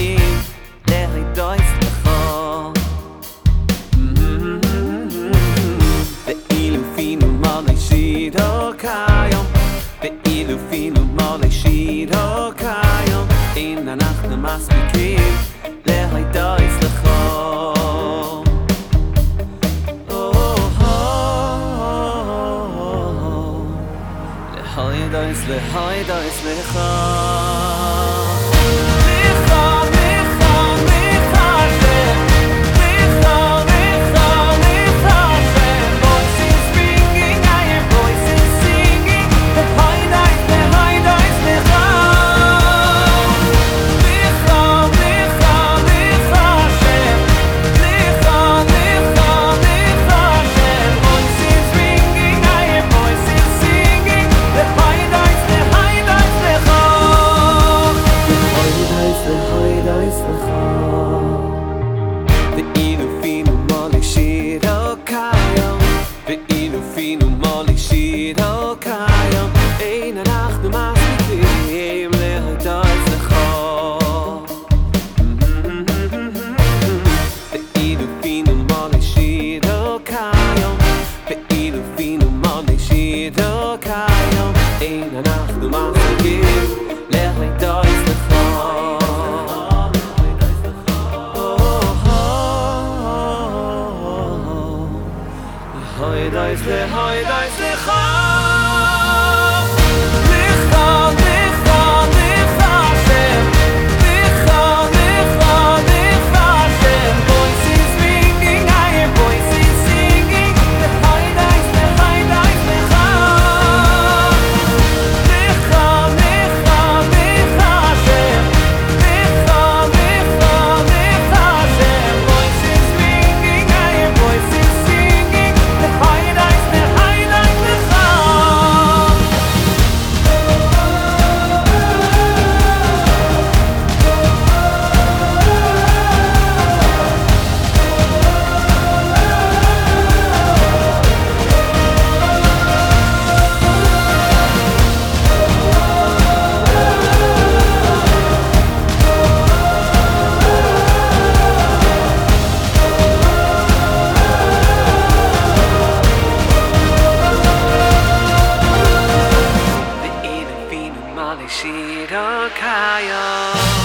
מספיקים להידויס לך ואילו פינו מלא שידו כיום ואילו פינו מלא שידו כיום אין אנחנו מספיקים להידויס לך להידויס לך ואילו פינו מלא שידו כיום ואילו פינו מלא שידו כיום אין אנחנו מספיקים להידויס לך ואילו פינו מלא שידו כיום ואילו פינו מלא שידו כיום אין אנחנו מספיקים להידויס לך להידויס לך שידו כיום